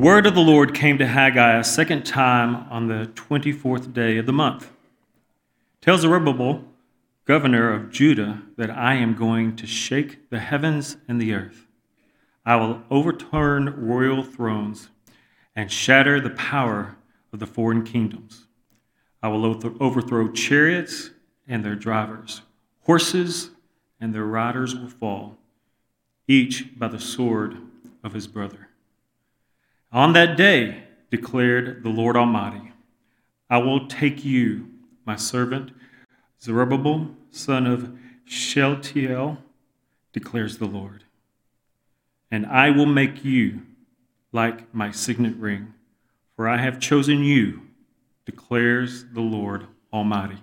word of the Lord came to Haggai a second time on the 24th day of the month. Tell Zerubbabel, governor of Judah, that I am going to shake the heavens and the earth. I will overturn royal thrones and shatter the power of the foreign kingdoms. I will overthrow chariots and their drivers. Horses and their riders will fall, each by the sword of his brother. On that day, declared the Lord Almighty, I will take you, my servant, Zerubbabel, son of Shealtiel, declares the Lord, and I will make you like my signet ring, for I have chosen you, declares the Lord Almighty.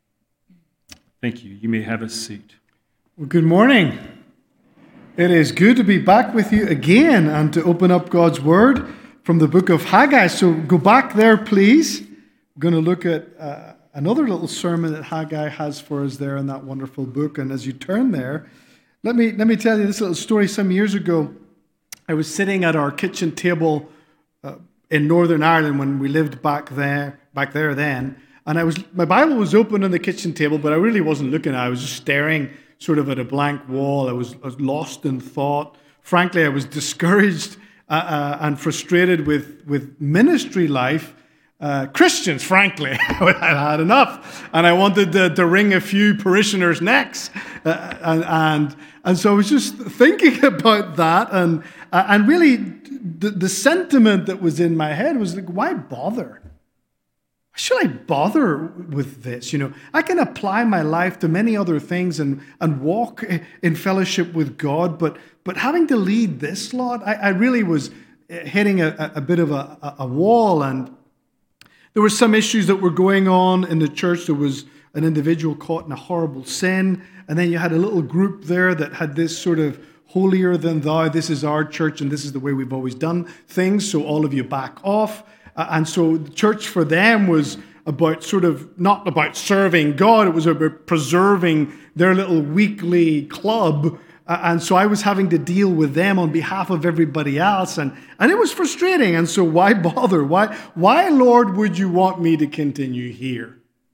Thank you. You may have a seat. Well, good morning. It is good to be back with you again and to open up God's Word from the book of Haggai. So go back there, please. We're going to look at another little sermon that Haggai has for us there in that wonderful book. And as you turn there, let me tell you this little story. Some years ago, I was sitting at our kitchen table in Northern Ireland when we lived back there then. And my Bible was open on the kitchen table, but I really wasn't looking at it. I was just staring sort of at a blank wall. I was lost in thought. Frankly, I was discouraged and frustrated with ministry life. Christians, frankly, I had enough, and I wanted to wring a few parishioners' necks, and so I was just thinking about that, and really the sentiment that was in my head was like, why bother? Why should I bother with this? I can apply my life to many other things and walk in fellowship with God, but having to lead this lot, I really was hitting a bit of a wall. And there were some issues that were going on in the church. There was an individual caught in a horrible sin, and then you had a little group there that had this sort of holier than thou, this is our church and this is the way we've always done things, so all of you back off. And so the church for them was about sort of not about serving God, it was about preserving their little weekly club. And so I was having to deal with them on behalf of everybody else, and it was frustrating. And so why bother? Why, Lord, would you want me to continue here?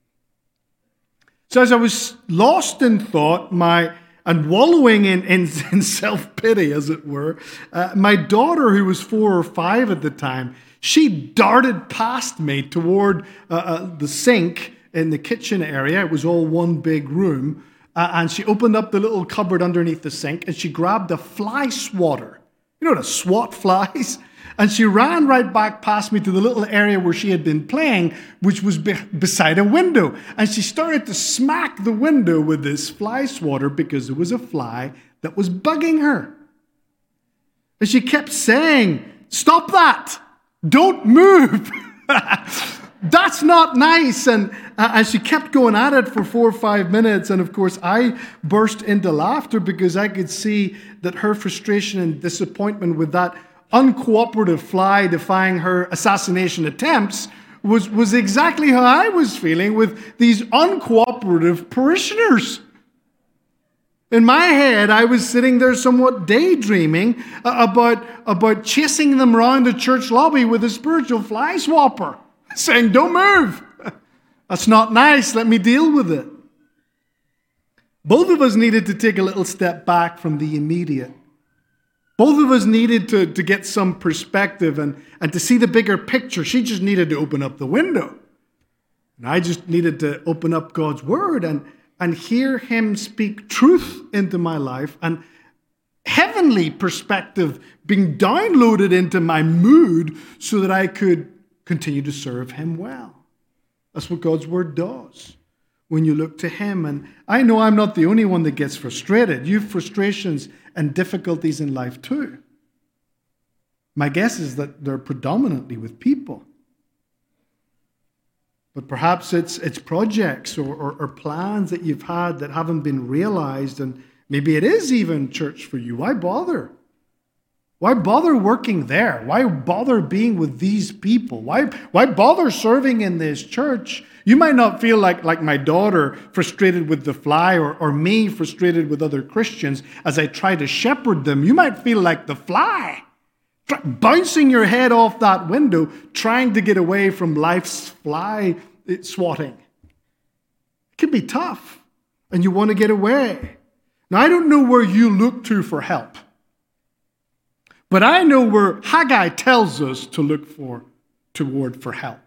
So as I was lost in thought, and wallowing in self-pity, as it were, my daughter, who was 4 or 5 at the time, she darted past me toward the sink in the kitchen area. It was all one big room. And she opened up the little cupboard underneath the sink, and she grabbed a fly swatter. You know, to swat flies? And she ran right back past me to the little area where she had been playing, which was beside a window. And she started to smack the window with this fly swatter because there was a fly that was bugging her. And she kept saying, "Stop that! Don't move! That's not nice." And she kept going at it for 4 or 5 minutes. And of course, I burst into laughter because I could see that her frustration and disappointment with that uncooperative fly defying her assassination attempts was exactly how I was feeling with these uncooperative parishioners. In my head, I was sitting there somewhat daydreaming about chasing them around the church lobby with a spiritual fly swapper, saying, "Don't move. That's not nice. Let me deal with it." Both of us needed to take a little step back from the immediate. Both of us needed to get some perspective and to see the bigger picture. She just needed to open up the window. And I just needed to open up God's Word and hear Him speak truth into my life and heavenly perspective being downloaded into my mood so that I could continue to serve Him well. That's what God's Word does when you look to Him. And I know I'm not the only one that gets frustrated. You have frustrations and difficulties in life too. My guess is that they're predominantly with people. But perhaps it's projects or plans that you've had that haven't been realized, and maybe it is even church for you. Why bother? Why bother working there? Why bother being with these people? Why bother serving in this church? You might not feel like my daughter frustrated with the fly or me frustrated with other Christians as I try to shepherd them. You might feel like the fly bouncing your head off that window, trying to get away from life's fly swatting. It can be tough, and you want to get away. Now, I don't know where you look to for help, but I know where Haggai tells us to look toward for help.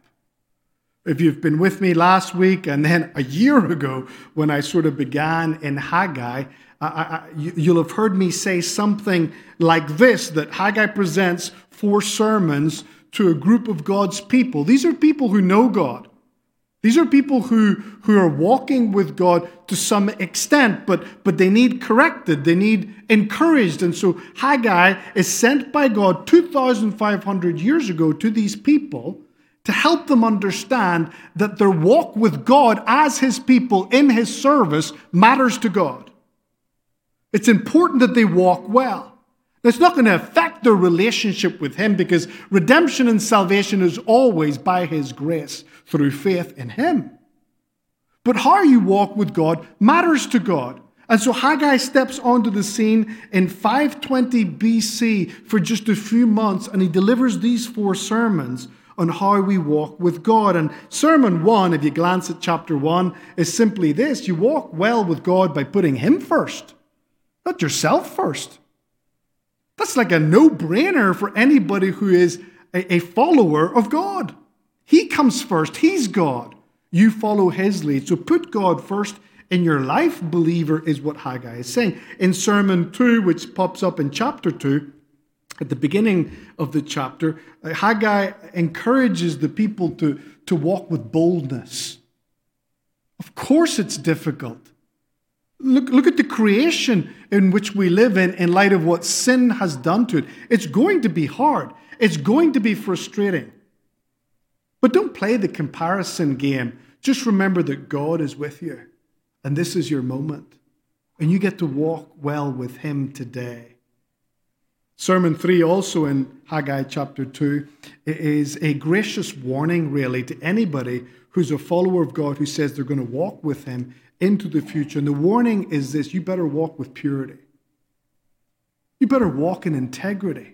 If you've been with me last week and then a year ago when I sort of began in Haggai, you'll have heard me say something like this, that Haggai presents 4 sermons to a group of God's people. These are people who know God. These are people who are walking with God to some extent, but they need corrected, they need encouraged. And so Haggai is sent by God 2,500 years ago to these people to help them understand that their walk with God as his people in his service matters to God. It's important that they walk well. It's not going to affect their relationship with him, because redemption and salvation is always by his grace through faith in him. But how you walk with God matters to God. And so Haggai steps onto the scene in 520 BC for just a few months, and he delivers these 4 sermons on how we walk with God. And sermon 1, if you glance at chapter 1, is simply this: you walk well with God by putting him first, not yourself first. That's like a no-brainer for anybody who is a follower of God. He comes first. He's God. You follow his lead. So put God first in your life, believer, is what Haggai is saying. In sermon 2, which pops up in chapter 2, at the beginning of the chapter, Haggai encourages the people to walk with boldness. Of course it's difficult. Look at the creation in which we live in light of what sin has done to it. It's going to be hard. It's going to be frustrating. But don't play the comparison game. Just remember that God is with you, and this is your moment, and you get to walk well with him today. Sermon 3, also in Haggai chapter 2, is a gracious warning, really, to anybody who's a follower of God who says they're going to walk with him into the future. And the warning is this: you better walk with purity. You better walk in integrity.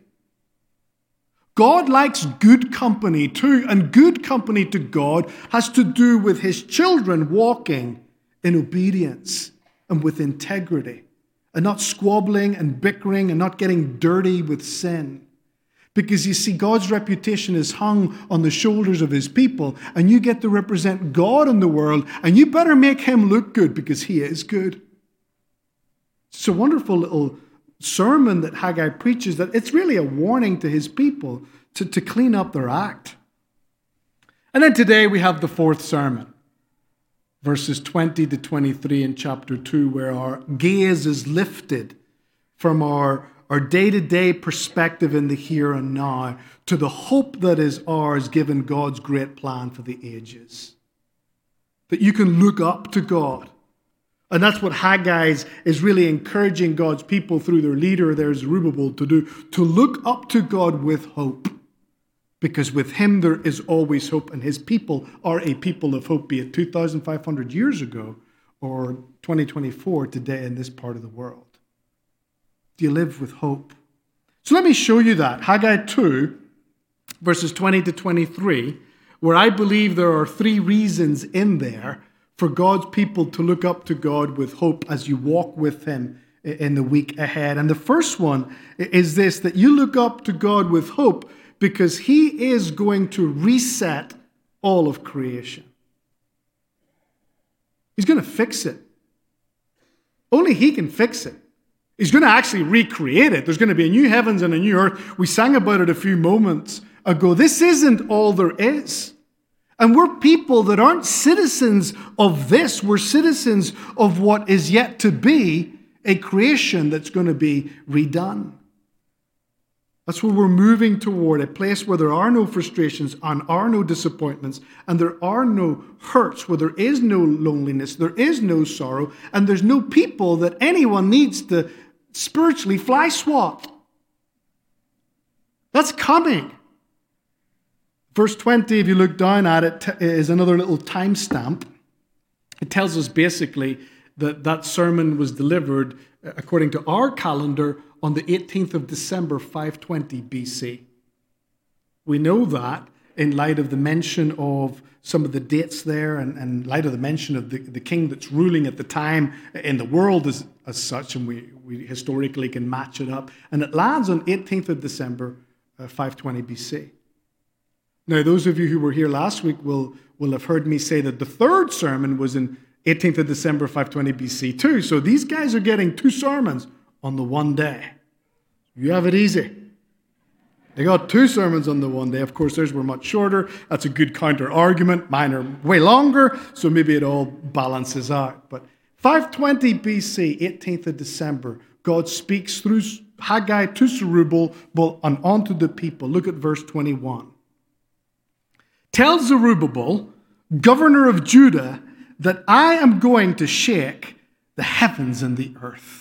God likes good company too, and good company to God has to do with his children walking in obedience and with integrity, and not squabbling and bickering and not getting dirty with sin. Because you see, God's reputation is hung on the shoulders of his people, and you get to represent God in the world, and you better make him look good, because he is good. It's a wonderful little sermon that Haggai preaches, that it's really a warning to his people to clean up their act. And then today we have the 4th sermon, verses 20 to 23 in chapter 2, where our gaze is lifted from our day-to-day perspective in the here and now to the hope that is ours given God's great plan for the ages. That you can look up to God. And that's what Haggai is really encouraging God's people through their leader, there's Zerubbabel, to do, to look up to God with hope. Because with him there is always hope, and his people are a people of hope, be it 2,500 years ago or 2024 today in this part of the world. Do you live with hope? So let me show you that. Haggai 2, verses 20 to 23, where I believe there are 3 reasons in there for God's people to look up to God with hope as you walk with him in the week ahead. And the first one is this: that you look up to God with hope because he is going to reset all of creation. He's going to fix it. Only he can fix it. He's going to actually recreate it. There's going to be a new heavens and a new earth. We sang about it a few moments ago. This isn't all there is. And we're people that aren't citizens of this. We're citizens of what is yet to be a creation that's going to be redone. That's where we're moving toward, a place where there are no frustrations and are no disappointments, and there are no hurts, where there is no loneliness, there is no sorrow, and there's no people that anyone needs to spiritually fly swat. That's coming. Verse 20, if you look down at it, is another little timestamp. It tells us basically that sermon was delivered according to our calendar, on the 18th of December, 520 BC. We know that in light of the mention of some of the dates there and in light of the mention of the king that's ruling at the time in the world as such, and we historically can match it up. And it lands on 18th of December, 520 BC. Now, those of you who were here last week will have heard me say that the third sermon was in 18th of December, 520 BC too. So these guys are getting two sermons on the one day. You have it easy. They got two sermons on the one day. Of course, theirs were much shorter. That's a good counter argument. Mine are way longer, so maybe it all balances out. But 520 BC, 18th of December, God speaks through Haggai to Zerubbabel and onto the people. Look at verse 21. Tell Zerubbabel, governor of Judah, that I am going to shake the heavens and the earth.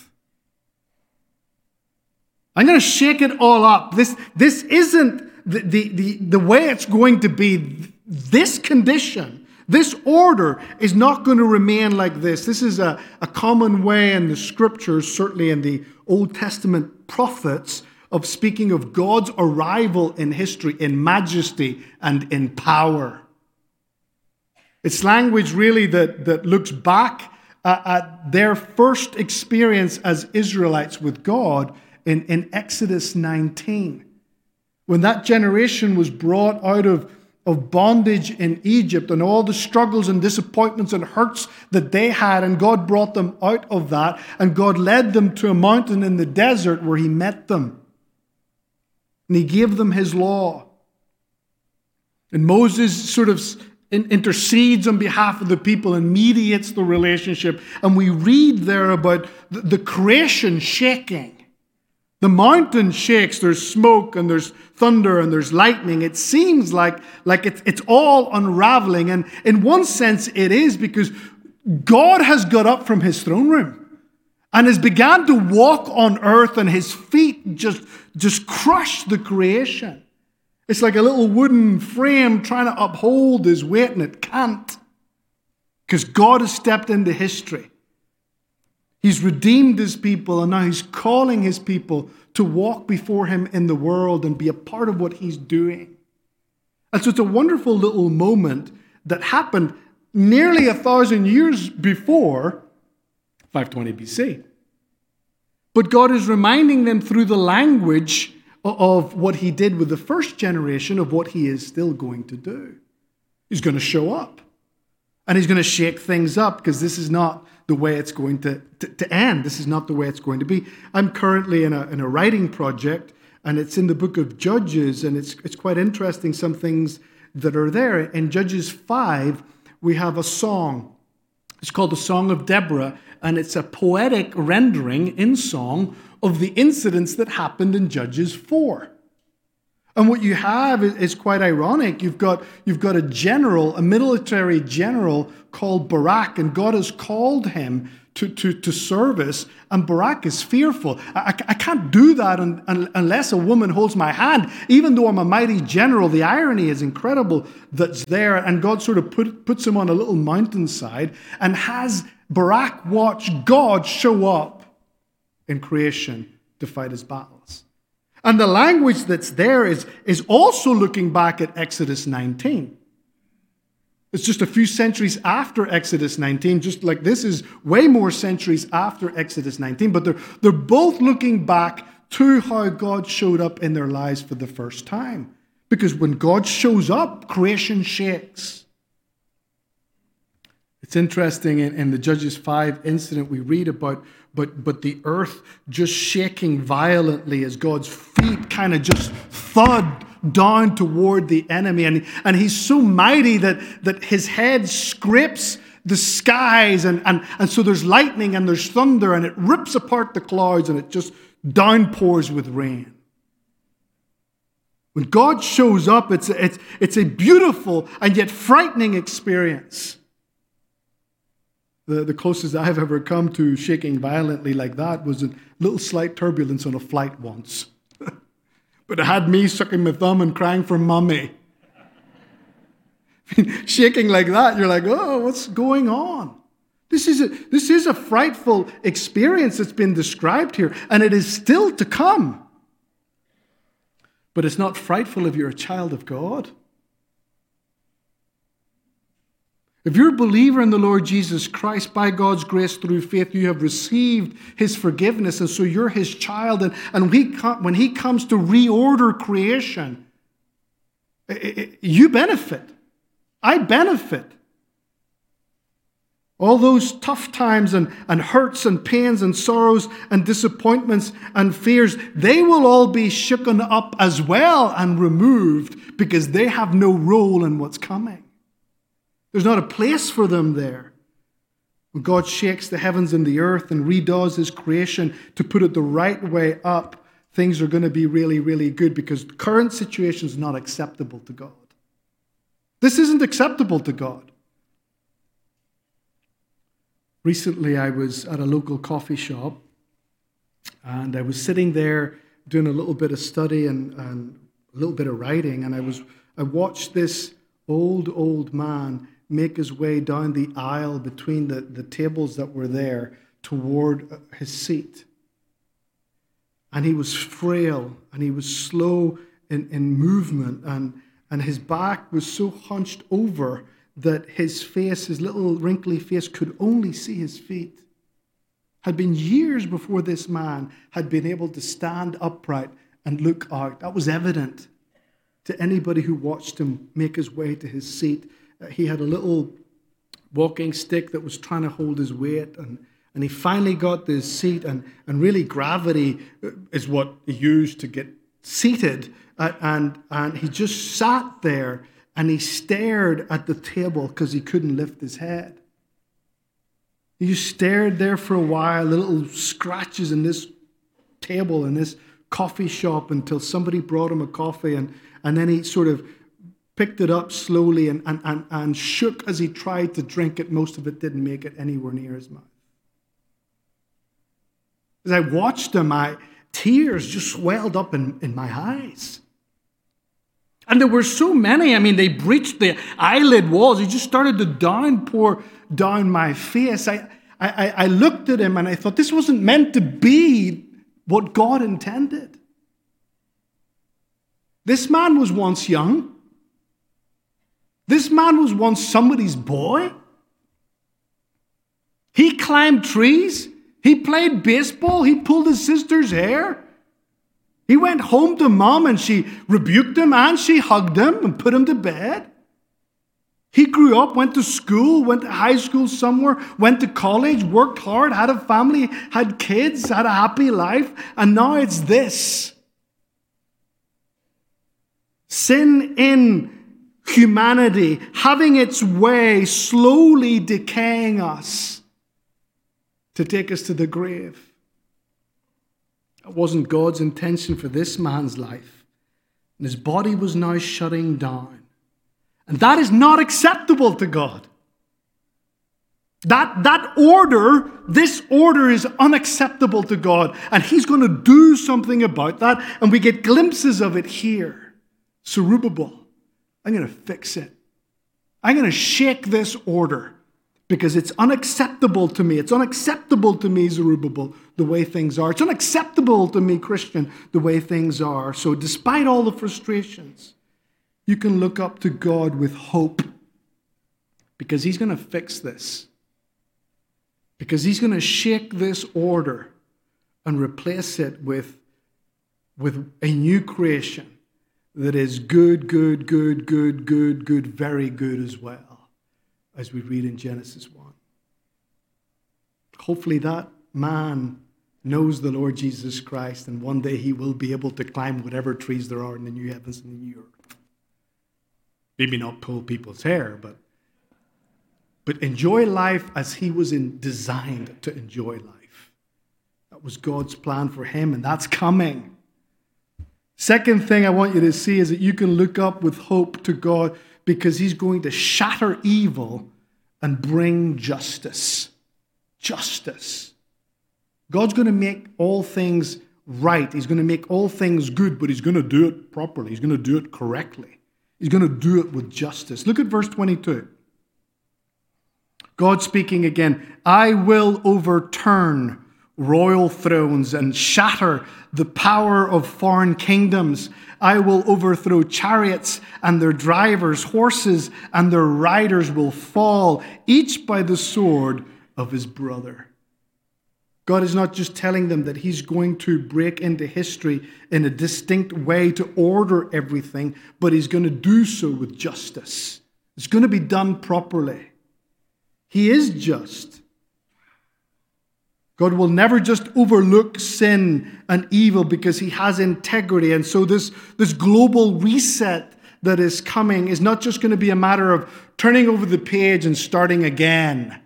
I'm going to shake it all up. This isn't the way it's going to be. This condition, this order is not going to remain like this. This is a common way in the scriptures, certainly in the Old Testament prophets, of speaking of God's arrival in history, in majesty and in power. It's language really that looks back at their first experience as Israelites with God in Exodus 19. When that generation was brought out of bondage in Egypt and all the struggles and disappointments and hurts that they had, and God brought them out of that, and God led them to a mountain in the desert where He met them. And He gave them His law. And Moses sort of intercedes on behalf of the people and mediates the relationship. And we read there about the creation shaking. The mountain shakes, there's smoke and there's thunder and there's lightning. It seems like it's all unraveling. And in one sense it is, because God has got up from His throne room and has begun to walk on earth, and His feet just crush the creation. It's like a little wooden frame trying to uphold His weight, and it can't, because God has stepped into history. He's redeemed His people, and now He's calling His people to walk before Him in the world and be a part of what He's doing. And so it's a wonderful little moment that happened nearly 1,000 years before 520 BC. But God is reminding them through the language of what He did with the first generation, of what He is still going to do. He's going to show up. And He's going to shake things up, because this is not the way it's going to end. This is not the way it's going to be. I'm currently in a writing project, and it's in the book of Judges, and it's quite interesting, some things that are there. In Judges 5, we have a song. It's called the Song of Deborah, and it's a poetic rendering in song of the incidents that happened in Judges 4. And what you have is quite ironic. You've got a general, a military general called Barak, and God has called him to service, and Barak is fearful. I can't do that unless a woman holds my hand. Even though I'm a mighty general, the irony is incredible that's there. And God sort of puts him on a little mountainside and has Barak watch God show up in creation to fight his battles. And the language that's there is also looking back at Exodus 19. It's just a few centuries after Exodus 19, just like this is way more centuries after Exodus 19. But they're both looking back to how God showed up in their lives for the first time. Because when God shows up, creation shakes. It's interesting, in the Judges 5 incident we read about, but the earth just shaking violently as God's feet kind of just thud down toward the enemy. And he's so mighty that his head scrapes the skies, and so there's lightning and there's thunder, and it rips apart the clouds, and it just downpours with rain. When God shows up, it's a beautiful and yet frightening experience. The closest I've ever come to shaking violently like that was a little slight turbulence on a flight once. But it had me sucking my thumb and crying for mummy. Shaking like that, you're like, oh, what's going on? This is a frightful experience that's been described here, and it is still to come. But it's not frightful if you're a child of God. If you're a believer in the Lord Jesus Christ, by God's grace through faith, you have received his forgiveness, and so you're his child. And when he comes to reorder creation, you benefit. I benefit. All those tough times and hurts and pains and sorrows and disappointments and fears, they will all be shooken up as well and removed because they have no role in what's coming. There's not a place for them there. When God shakes the heavens and the earth and redoes his creation to put it the right way up, things are going to be really, really good because the current situation is not acceptable to God. This isn't acceptable to God. Recently, I was at a local coffee shop and I was sitting there doing a little bit of study and a little bit of writing, and I watched this old man make his way down the aisle between the tables that were there toward his seat. And he was frail and he was slow in movement, and his back was so hunched over that his face, his little wrinkly face, could only see his feet. Had been years before this man had been able to stand upright and look out. That was evident to anybody who watched him make his way to his seat. He had a little walking stick that was trying to hold his weight, and he finally got to his seat, and really gravity is what he used to get seated, and he just sat there and he stared at the table because he couldn't lift his head. He just stared there for a while, little scratches in this table in this coffee shop until somebody brought him a coffee, and then he sort of picked it up slowly and shook as he tried to drink it. Most of it didn't make it anywhere near his mouth. As I watched him, tears just swelled up in my eyes. And there were so many. I mean, they breached the eyelid walls. He just started to downpour down my face. I looked at him and I thought, this wasn't meant to be what God intended. This man was once young. This man was once somebody's boy. He climbed trees. He played baseball. He pulled his sister's hair. He went home to mom and she rebuked him and she hugged him and put him to bed. He grew up, went to school, went to high school somewhere, went to college, worked hard, had a family, had kids, had a happy life, and now it's this. Sin in humanity, having its way, slowly decaying us to take us to the grave. That wasn't God's intention for this man's life. And his body was now shutting down. And that is not acceptable to God. This order is unacceptable to God. And he's going to do something about that. And we get glimpses of it here. Zerubbabel, I'm going to fix it. I'm going to shake this order because it's unacceptable to me. It's unacceptable to me, Zerubbabel, the way things are. It's unacceptable to me, Christian, the way things are. So despite all the frustrations, you can look up to God with hope because he's going to fix this. Because he's going to shake this order and replace it with a new creation that is good, very good as well, as we read in Genesis 1. Hopefully that man knows the Lord Jesus Christ, and one day he will be able to climb whatever trees there are in the new heavens and the new earth. Maybe not pull people's hair, but enjoy life as he was designed to enjoy life. That was God's plan for him, and that's coming. Second thing I want you to see is that you can look up with hope to God because he's going to shatter evil and bring justice. Justice. God's going to make all things right. He's going to make all things good, but he's going to do it properly. He's going to do it correctly. He's going to do it with justice. Look at verse 22. God speaking again, I will overturn royal thrones and shatter the power of foreign kingdoms. I will overthrow chariots and their drivers, horses and their riders will fall, each by the sword of his brother. God is not just telling them that he's going to break into history in a distinct way to order everything, but he's going to do so with justice. It's going to be done properly. He is just. God will never just overlook sin and evil because he has integrity. And so this global reset that is coming is not just going to be a matter of turning over the page and starting again.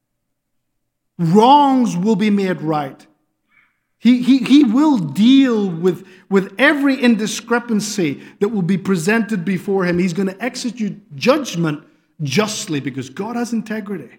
Wrongs will be made right. He will deal with every indiscrepancy that will be presented before him. He's going to execute judgment justly because God has integrity.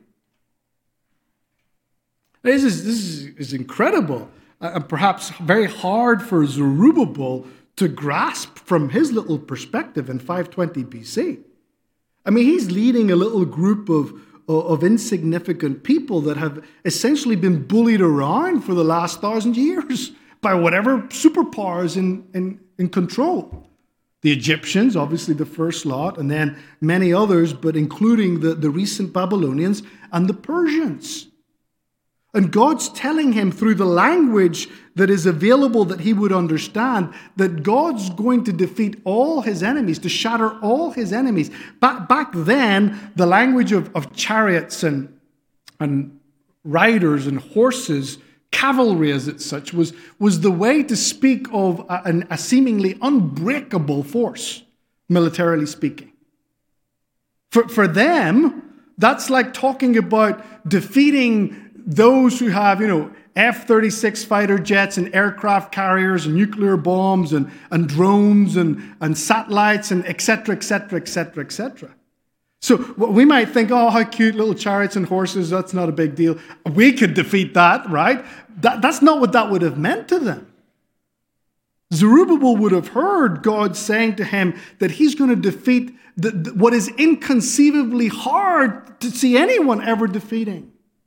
This is incredible and perhaps very hard for Zerubbabel to grasp from his little perspective in 520 BC. I mean, he's leading a little group of insignificant people that have essentially been bullied around for the last 1,000 years by whatever superpowers in control. The Egyptians, obviously the first lot, and then many others, but including the recent Babylonians and the Persians. And God's telling him through the language that is available that he would understand that God's going to defeat all his enemies, to shatter all his enemies. Back then, the language of chariots and riders and horses, cavalry as it's such, was the way to speak of a seemingly unbreakable force, militarily speaking. For them, that's like talking about defeating those who have, F-36 fighter jets and aircraft carriers and nuclear bombs and drones and satellites and et cetera, et cetera, et cetera, et cetera. So we might think, oh, how cute, little chariots and horses, that's not a big deal. We could defeat that, right? That's not what that would have meant to them. Zerubbabel would have heard God saying to him that he's going to defeat what is inconceivably hard to see anyone ever defeating.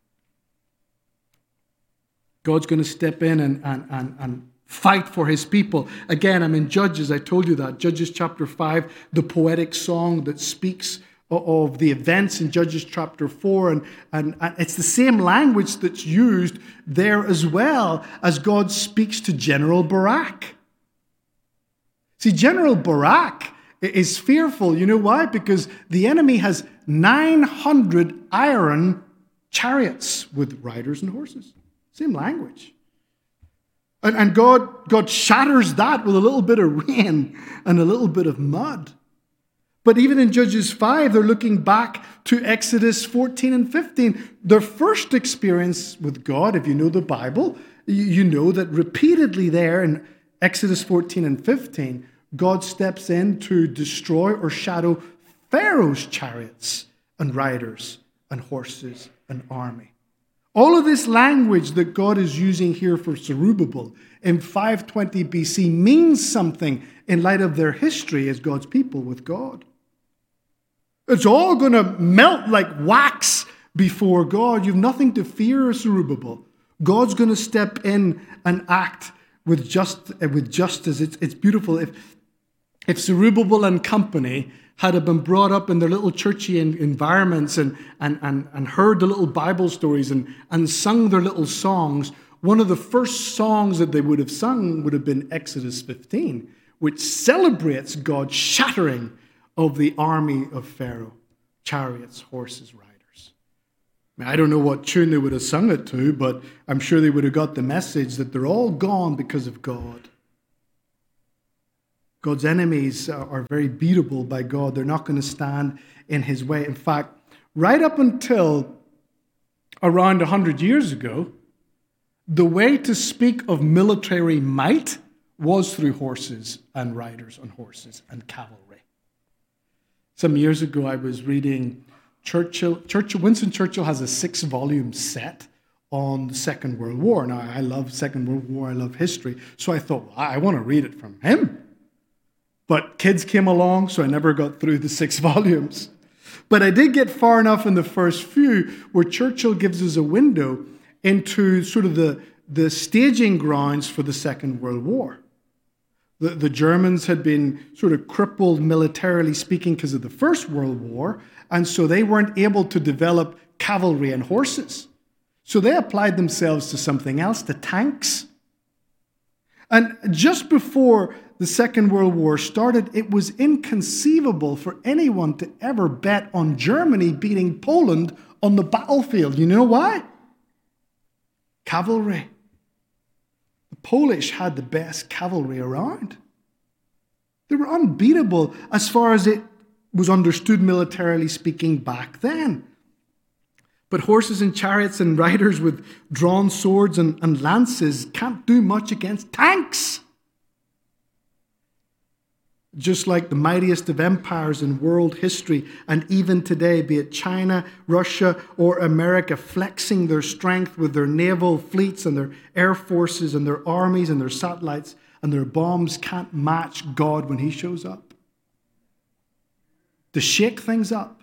God's going to step in and fight for his people. Again, I'm in Judges. I told you that. Judges chapter 5, the poetic song that speaks of the events in Judges chapter 4. And it's the same language that's used there as well as God speaks to General Barak. See, General Barak is fearful. You know why? Because the enemy has 900 iron chariots with riders and horses. Same language. And God shatters that with a little bit of rain and a little bit of mud. But even in Judges 5, they're looking back to Exodus 14 and 15. Their first experience with God, if you know the Bible, you know that repeatedly there in Exodus 14 and 15, God steps in to destroy or shadow Pharaoh's chariots and riders and horses and army. All of this language that God is using here for Zerubbabel in 520 BC means something in light of their history as God's people with God. It's all going to melt like wax before God. You've nothing to fear, Zerubbabel. God's going to step in and act with justice. It's beautiful. If Zerubbabel and company had been brought up in their little churchy environments and heard the little Bible stories and sung their little songs, one of the first songs that they would have sung would have been Exodus 15, which celebrates God's shattering of the army of Pharaoh, chariots, horses, riders. I don't know what tune they would have sung it to, but I'm sure they would have got the message that they're all gone because of God. God's enemies are very beatable by God. They're not going to stand in his way. In fact, right up until around 100 years ago, the way to speak of military might was through horses and riders on horses and cavalry. Some years ago, I was reading Winston Churchill has a 6-volume set on the Second World War. Now, I love Second World War. I love history. So I thought, well, I want to read it from him. But kids came along, so I never got through the 6 volumes. But I did get far enough in the first few where Churchill gives us a window into sort of the staging grounds for the Second World War. The Germans had been sort of crippled militarily speaking because of the First World War, and so they weren't able to develop cavalry and horses. So they applied themselves to something else, to tanks. And just before the Second World War started, it was inconceivable for anyone to ever bet on Germany beating Poland on the battlefield. You know why? Cavalry. The Polish had the best cavalry around. They were unbeatable as far as it was understood militarily speaking back then. But horses and chariots and riders with drawn swords and lances can't do much against tanks. Just like the mightiest of empires in world history, and even today, be it China, Russia, or America, flexing their strength with their naval fleets and their air forces and their armies and their satellites and their bombs, can't match God when he shows up. To shake things up,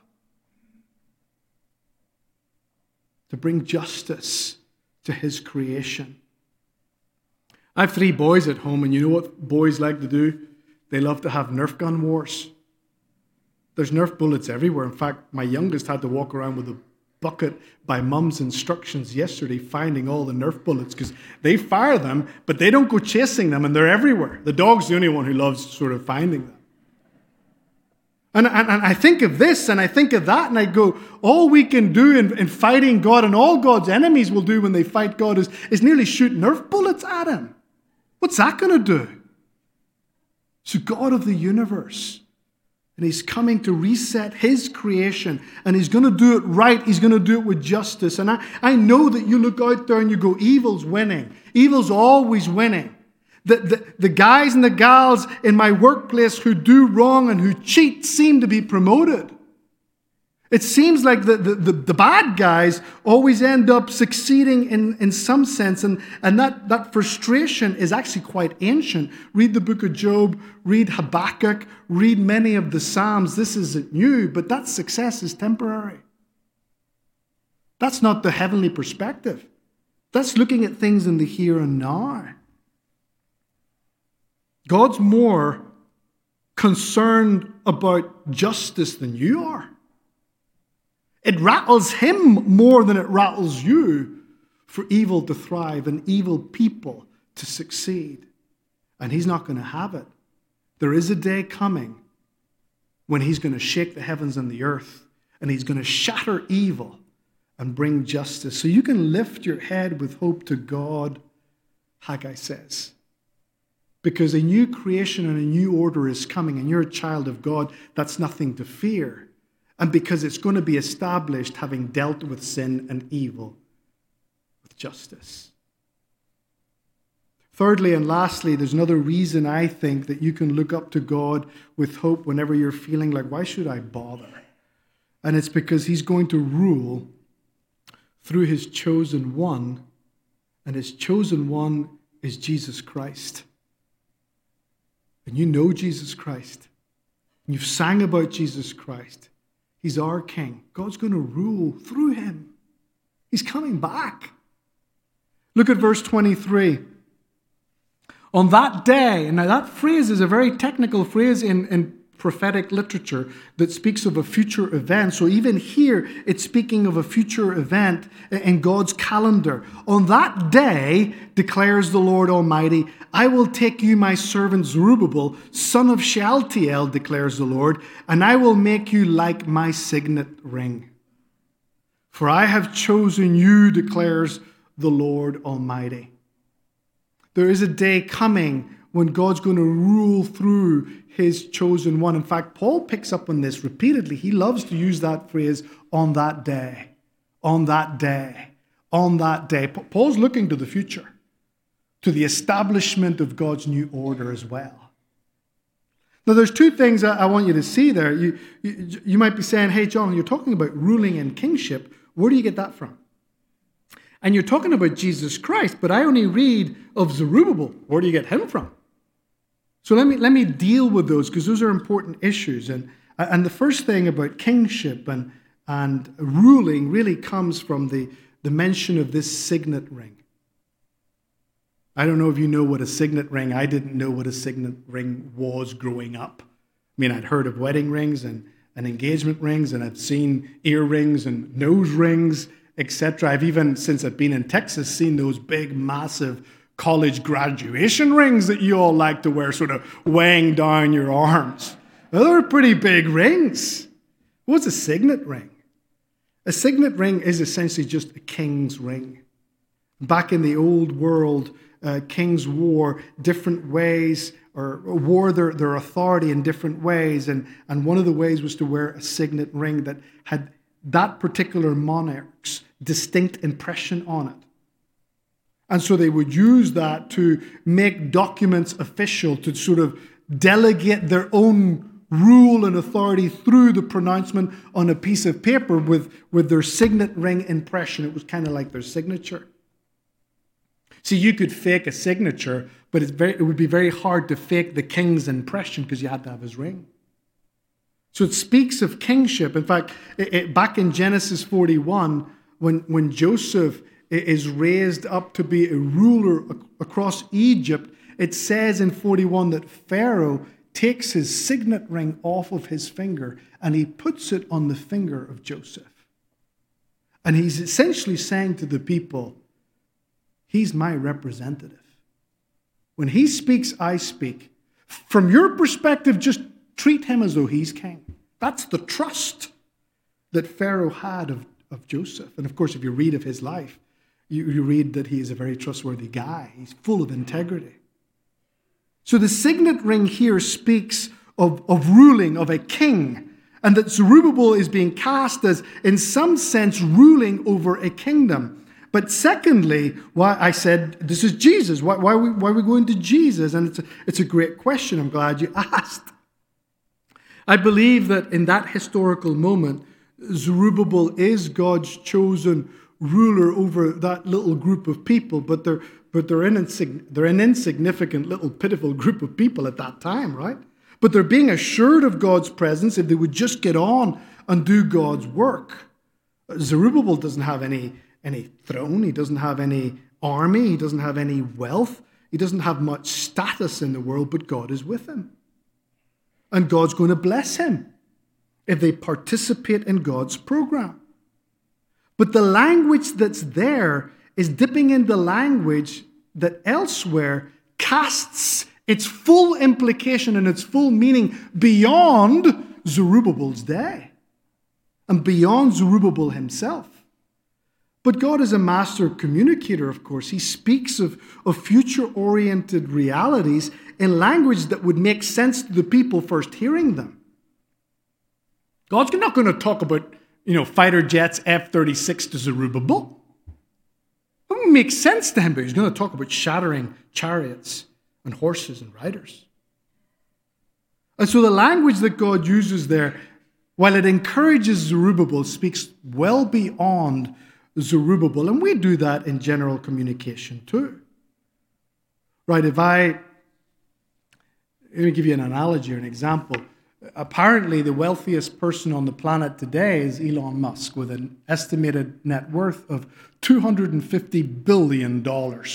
to bring justice to his creation. I have 3 boys at home, and you know what boys like to do? They love to have Nerf gun wars. There's Nerf bullets everywhere. In fact, my youngest had to walk around with a bucket by Mum's instructions yesterday, finding all the Nerf bullets, because they fire them, but they don't go chasing them, and they're everywhere. The dog's the only one who loves sort of finding them. And I think of this, and I think of that, and I go, all we can do in fighting God, and all God's enemies will do when they fight God, is nearly shoot Nerf bullets at him. What's that going to do? So God of the universe, and he's coming to reset his creation, and he's going to do it right. He's going to do it with justice. And I know that you look out there and you go, evil's winning. Evil's always winning. The guys and the gals in my workplace who do wrong and who cheat seem to be promoted. It seems like the bad guys always end up succeeding in some sense, and that frustration is actually quite ancient. Read the book of Job, read Habakkuk, read many of the Psalms. This isn't new, but that success is temporary. That's not the heavenly perspective. That's looking at things in the here and now. God's more concerned about justice than you are. It rattles him more than it rattles you for evil to thrive and evil people to succeed. And he's not going to have it. There is a day coming when he's going to shake the heavens and the earth, and he's going to shatter evil and bring justice. So you can lift your head with hope to God, Haggai says. Because a new creation and a new order is coming, and you're a child of God, that's nothing to fear. And because it's going to be established having dealt with sin and evil with justice. Thirdly and lastly, there's another reason I think that you can look up to God with hope whenever you're feeling like, why should I bother? And it's because he's going to rule through his chosen one, and his chosen one is Jesus Christ. And you know Jesus Christ. And you've sang about Jesus Christ. He's our King. God's going to rule through him. He's coming back. Look at verse 23. On that day, and now that phrase is a very technical phrase in prophetic literature that speaks of a future event. So even here, it's speaking of a future event in God's calendar. On that day, declares the Lord Almighty, I will take you, my servant Zerubbabel, son of Shealtiel, declares the Lord, and I will make you like my signet ring. For I have chosen you, declares the Lord Almighty. There is a day coming when God's going to rule through his chosen one. In fact, Paul picks up on this repeatedly. He loves to use that phrase, on that day, on that day, on that day. Paul's looking to the future, to the establishment of God's new order as well. Now, there's 2 things I want you to see there. You might be saying, hey, John, you're talking about ruling and kingship. Where do you get that from? And you're talking about Jesus Christ, but I only read of Zerubbabel. Where do you get him from? So let me deal with those, because those are important issues. And And the first thing about kingship and ruling really comes from the mention of this signet ring. I don't know if you know what a signet ring. I didn't know what a signet ring was growing up. I mean, I'd heard of wedding rings and engagement rings, and I've seen earrings and nose rings, etc. I've even, since I've been in Texas, seen those big, massive college graduation rings that you all like to wear, sort of weighing down your arms. They're pretty big rings. What's a signet ring? A signet ring is essentially just a king's ring. Back in the old world, kings wore different ways, or wore their authority in different ways. And one of the ways was to wear a signet ring that had that particular monarch's distinct impression on it. And so they would use that to make documents official, to sort of delegate their own rule and authority through the pronouncement on a piece of paper with their signet ring impression. It was kind of like their signature. See, you could fake a signature, but it would be very hard to fake the king's impression because you had to have his ring. So it speaks of kingship. In fact, back in Genesis 41, when Joseph is raised up to be a ruler across Egypt, it says in 41 that Pharaoh takes his signet ring off of his finger and he puts it on the finger of Joseph. And he's essentially saying to the people, he's my representative. When he speaks, I speak. From your perspective, just treat him as though he's king. That's the trust that Pharaoh had of Joseph. And of course, if you read of his life, you read that he is a very trustworthy guy. He's full of integrity. So the signet ring here speaks of ruling, of a king, and that Zerubbabel is being cast as, in some sense, ruling over a kingdom. But secondly, why I said this is Jesus. Why are we going to Jesus? And it's a great question. I'm glad you asked. I believe that in that historical moment, Zerubbabel is God's chosen ruler over that little group of people, but they're an insignificant little pitiful group of people at that time, right? But they're being assured of God's presence if they would just get on and do God's work. Zerubbabel doesn't have any throne. He doesn't have any army. He doesn't have any wealth. He doesn't have much status in the world, but God is with him. And God's going to bless him if they participate in God's program. But the language that's there is dipping in the language that elsewhere casts its full implication and its full meaning beyond Zerubbabel's day and beyond Zerubbabel himself. But God is a master communicator, of course. He speaks of future-oriented realities in language that would make sense to the people first hearing them. God's not going to talk about, fighter jets, F-36 to Zerubbabel. It wouldn't make sense to him, but he's going to talk about shattering chariots and horses and riders. And so the language that God uses there, while it encourages Zerubbabel, speaks well beyond Zerubbabel. And we do that in general communication too. Right, let me give you an analogy or an example. Apparently, the wealthiest person on the planet today is Elon Musk, with an estimated net worth of $250 billion.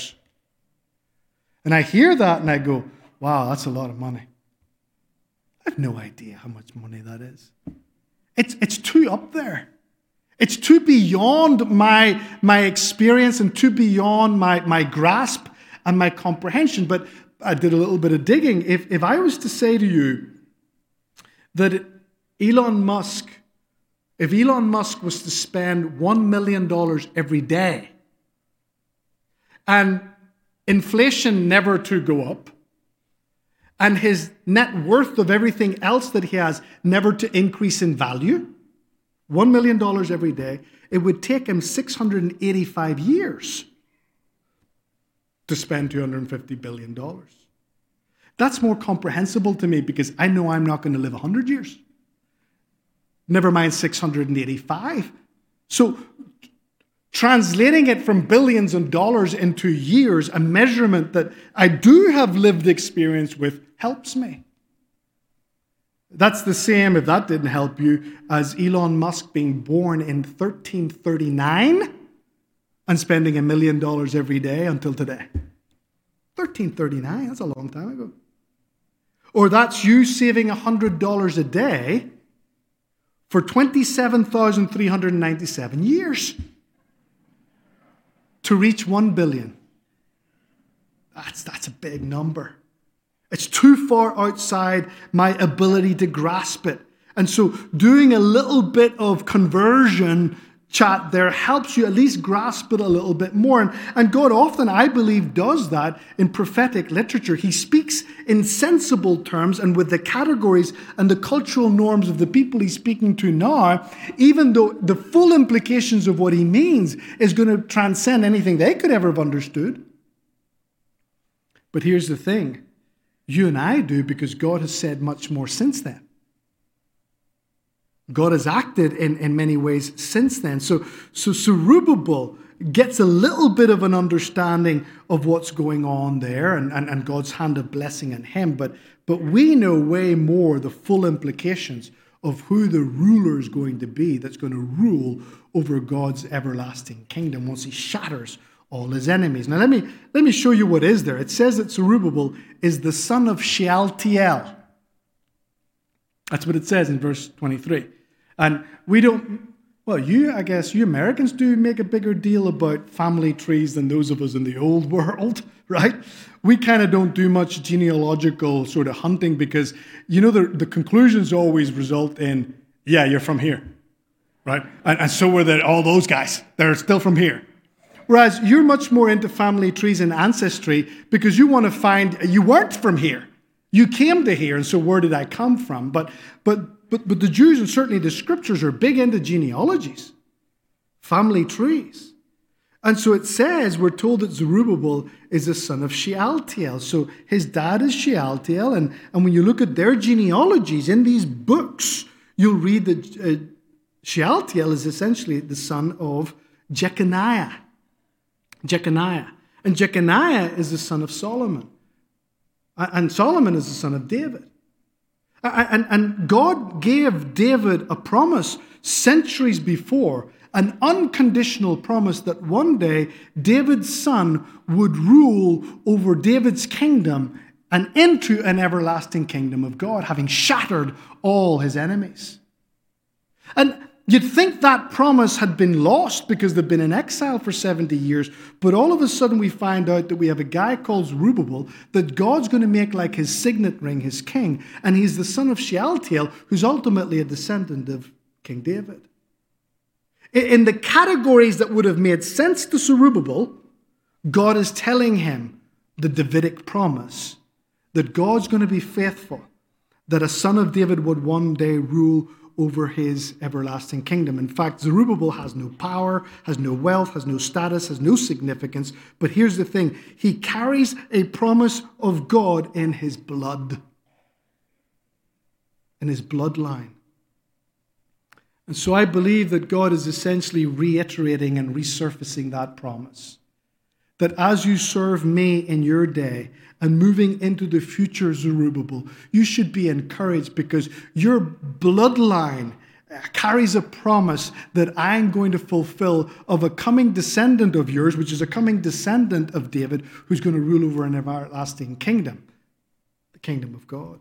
And I hear that and I go, wow, that's a lot of money. I have no idea how much money that is. It's too up there. It's too beyond my experience and too beyond my grasp and my comprehension. But I did a little bit of digging. If I was to say to you that if Elon Musk was to spend $1 million every day and inflation never to go up, and his net worth of everything else that he has never to increase in value, $1 million every day, it would take him 685 years to spend $250 billion. That's more comprehensible to me because I know I'm not going to live 100 years. Never mind 685. So translating it from billions of dollars into years, a measurement that I do have lived experience with, helps me. That's the same, if that didn't help you, as Elon Musk being born in 1339 and spending $1 million every day until today. 1339, that's a long time ago. Or that's you saving $100 a day for 27,397 years to reach 1 billion. That's a big number. It's too far outside my ability to grasp it. And so doing a little bit of conversion chat there helps you at least grasp it a little bit more. And God often, I believe, does that in prophetic literature. He speaks in sensible terms and with the categories and the cultural norms of the people he's speaking to now, even though the full implications of what he means is going to transcend anything they could ever have understood. But here's the thing. You and I do because God has said much more since then. God has acted in many ways since then. So Zerubbabel gets a little bit of an understanding of what's going on there and God's hand of blessing on him. But we know way more the full implications of who the ruler is going to be that's going to rule over God's everlasting kingdom once he shatters all his enemies. Now let me show you what is there. It says that Zerubbabel is the son of Shealtiel. That's what it says in verse 23. And we don't, well, I guess you Americans do make a bigger deal about family trees than those of us in the old world, right? We kind of don't do much genealogical sort of hunting because, the conclusions always result in, yeah, you're from here, right? And so were all those guys. They're still from here. Whereas you're much more into family trees and ancestry because you want to find, you weren't from here. You came to here, and so where did I come from? But the Jews, and certainly the scriptures, are big into genealogies, family trees. And so it says, we're told that Zerubbabel is the son of Shealtiel. So his dad is Shealtiel, and when you look at their genealogies in these books, you'll read that Shealtiel is essentially the son of Jeconiah. And Jeconiah is the son of Solomon. And Solomon is the son of David. And God gave David a promise centuries before, an unconditional promise that one day David's son would rule over David's kingdom and into an everlasting kingdom of God, having shattered all his enemies. And you'd think that promise had been lost because they'd been in exile for 70 years, but all of a sudden we find out that we have a guy called Zerubbabel that God's going to make like his signet ring, his king, and he's the son of Shealtiel, who's ultimately a descendant of King David. In the categories that would have made sense to Zerubbabel, God is telling him the Davidic promise that God's going to be faithful, that a son of David would one day rule over his everlasting kingdom. In fact, Zerubbabel has no power, has no wealth, has no status, has no significance. But here's the thing. He carries a promise of God in his blood, in his bloodline. And so I believe that God is essentially reiterating and resurfacing that promise. That as you serve me in your day and moving into the future, Zerubbabel, you should be encouraged because your bloodline carries a promise that I'm going to fulfill of a coming descendant of yours, which is a coming descendant of David, who's going to rule over an everlasting kingdom, the kingdom of God.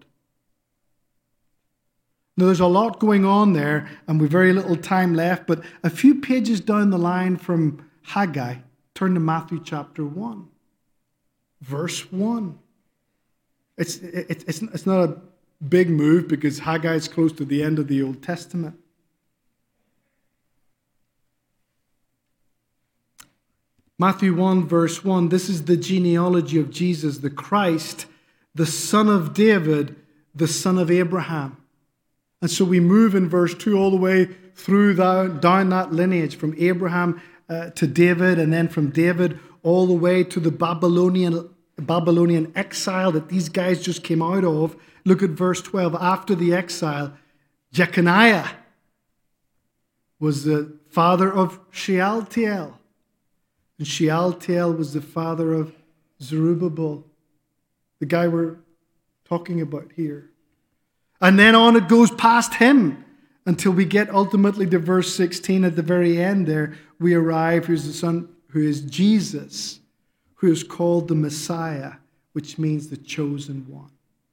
Now, there's a lot going on there, and we've very little time left, but a few pages down the line from Haggai, turn to Matthew chapter 1, verse 1. It's not a big move because Haggai is close to the end of the Old Testament. Matthew 1, verse 1, this is the genealogy of Jesus, the Christ, the son of David, the son of Abraham. And so we move in verse 2 all the way through down that lineage from Abraham to David, and then from David all the way to the Babylonian exile that these guys just came out of. Look at verse 12. After the exile, Jeconiah was the father of Shealtiel. And Shealtiel was the father of Zerubbabel, the guy we're talking about here. And then on it goes past him until we get ultimately to verse 16 at the very end there. We arrive, who's the Son, who is Jesus, who is called the Messiah, which means the chosen one.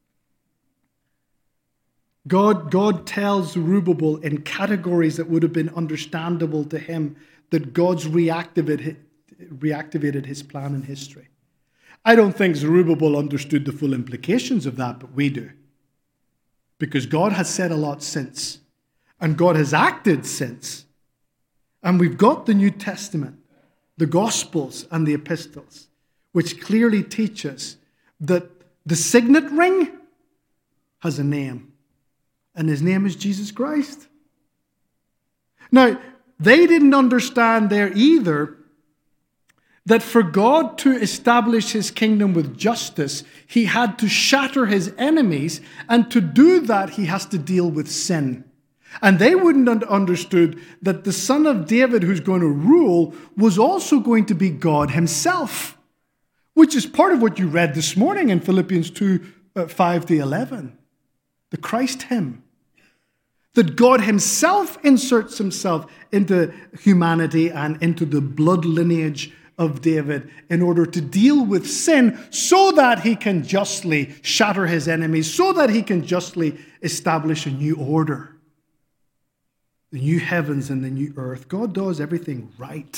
God tells Zerubbabel in categories that would have been understandable to him that God's reactivated his plan in history. I don't think Zerubbabel understood the full implications of that, but we do. Because God has said a lot since, and God has acted since. And we've got the New Testament, the Gospels and the Epistles, which clearly teach us that the signet ring has a name. And his name is Jesus Christ. Now, they didn't understand there either that for God to establish his kingdom with justice, he had to shatter his enemies, and to do that, he has to deal with sin. And they wouldn't have understood that the Son of David who's going to rule was also going to be God himself, which is part of what you read this morning in Philippians 2, 5 to 11. The Christ hymn. That God himself inserts himself into humanity and into the blood lineage of David in order to deal with sin so that he can justly shatter his enemies, so that he can justly establish a new order. The new heavens and the new earth. God does everything right.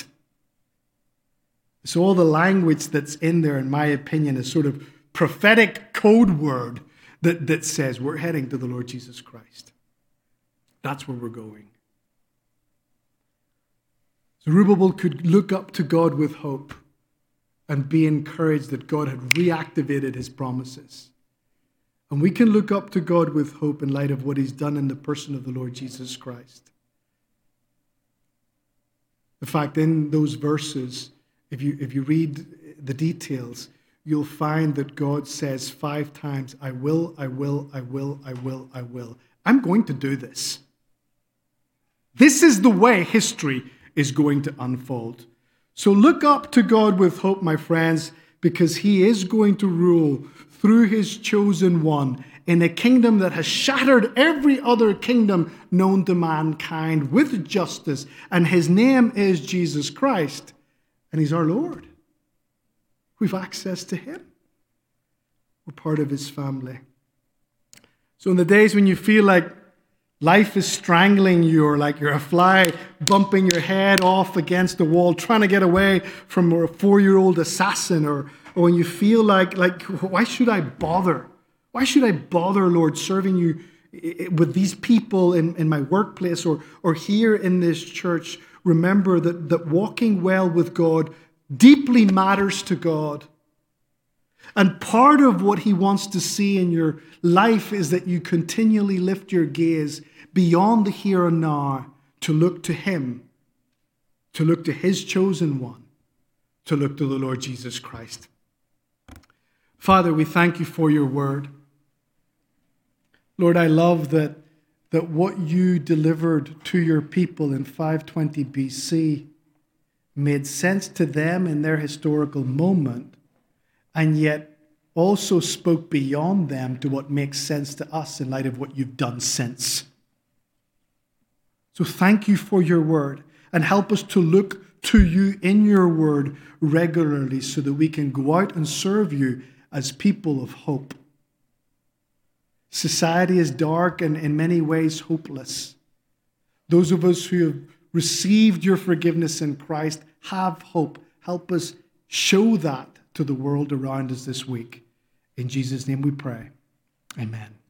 So all the language that's in there, in my opinion, is sort of prophetic code word that says we're heading to the Lord Jesus Christ. That's where we're going. Zerubbabel could look up to God with hope and be encouraged that God had reactivated his promises. And we can look up to God with hope in light of what he's done in the person of the Lord Jesus Christ. In fact, in those verses, if you read the details, you'll find that God says 5 times, I will, I will, I will, I will, I will. I'm going to do this. This is the way history is going to unfold. So look up to God with hope, my friends, because he is going to rule through his chosen one in a kingdom that has shattered every other kingdom known to mankind with justice. And his name is Jesus Christ. And he's our Lord. We've access to him. We're part of his family. So in the days when you feel like life is strangling you, or like you're a fly bumping your head off against the wall, trying to get away from a 4-year-old assassin, or when you feel like why should I bother? Why should I bother, Lord, serving you with these people in my workplace or here in this church? Remember that walking well with God deeply matters to God. And part of what he wants to see in your life is that you continually lift your gaze beyond the here and now to look to him, to look to his chosen one, to look to the Lord Jesus Christ. Father, we thank you for your word. Lord, I love that what you delivered to your people in 520 BC made sense to them in their historical moment, and yet also spoke beyond them to what makes sense to us in light of what you've done since. So thank you for your word, and help us to look to you in your word regularly so that we can go out and serve you as people of hope. Society is dark and in many ways hopeless. Those of us who have received your forgiveness in Christ have hope. Help us show that to the world around us this week. In Jesus' name we pray. Amen.